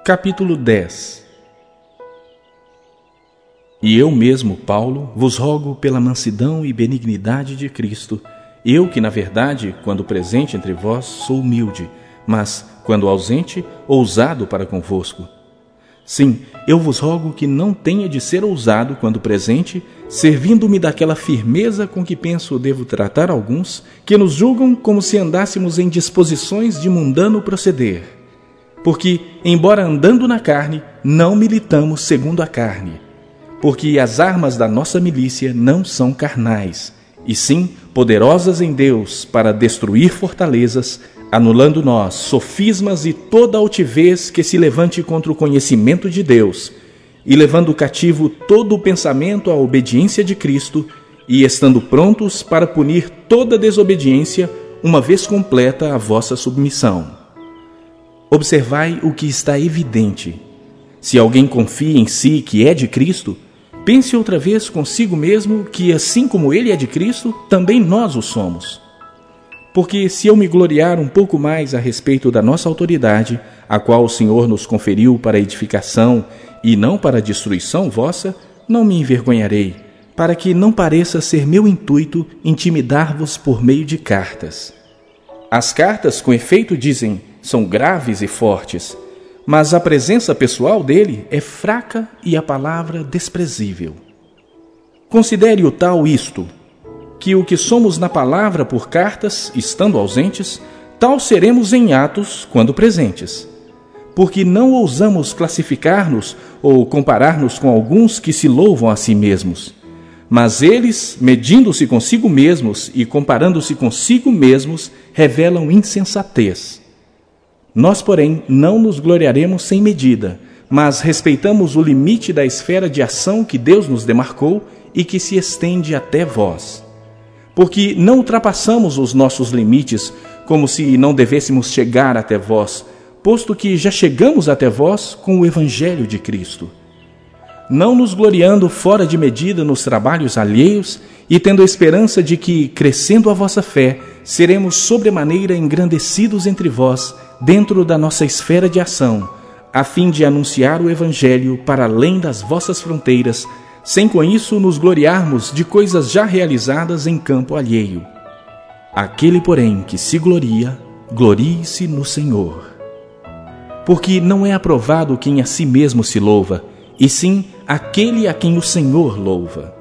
Capítulo 10. E eu mesmo, Paulo, vos rogo pela mansidão e benignidade de Cristo, eu que, na verdade, quando presente entre vós, sou humilde, mas, quando ausente, ousado para convosco. Sim, eu vos rogo que não tenha de ser ousado quando presente, servindo-me daquela firmeza com que penso devo tratar alguns, que nos julgam como se andássemos em disposições de mundano proceder. Porque, embora andando na carne, não militamos segundo a carne. Porque as armas da nossa milícia não são carnais, e sim poderosas em Deus para destruir fortalezas, anulando nós sofismas e toda altivez que se levante contra o conhecimento de Deus, e levando cativo todo o pensamento à obediência de Cristo, e estando prontos para punir toda desobediência, uma vez completa a vossa submissão. Observai o que está evidente. Se alguém confia em si que é de Cristo, pense outra vez consigo mesmo que, assim como ele é de Cristo, também nós o somos. Porque se eu me gloriar um pouco mais a respeito da nossa autoridade, a qual o Senhor nos conferiu para edificação e não para destruição vossa, não me envergonharei, para que não pareça ser meu intuito intimidar-vos por meio de cartas. As cartas, com efeito, dizem, são graves e fortes, mas a presença pessoal dele é fraca e a palavra desprezível. Considere o tal isto, que o que somos na palavra por cartas, estando ausentes, tal seremos em atos quando presentes. Porque não ousamos classificar-nos ou comparar-nos com alguns que se louvam a si mesmos. Mas eles, medindo-se consigo mesmos e comparando-se consigo mesmos, revelam insensatez. Nós, porém, não nos gloriaremos sem medida, mas respeitamos o limite da esfera de ação que Deus nos demarcou e que se estende até vós. Porque não ultrapassamos os nossos limites como se não devêssemos chegar até vós, posto que já chegamos até vós com o Evangelho de Cristo. Não nos gloriando fora de medida nos trabalhos alheios e tendo a esperança de que, crescendo a vossa fé, seremos sobremaneira engrandecidos entre vós, dentro da nossa esfera de ação, a fim de anunciar o Evangelho para além das vossas fronteiras, sem com isso nos gloriarmos de coisas já realizadas em campo alheio. Aquele, porém, que se gloria, glorie-se no Senhor. Porque não é aprovado quem a si mesmo se louva, e sim aquele a quem o Senhor louva.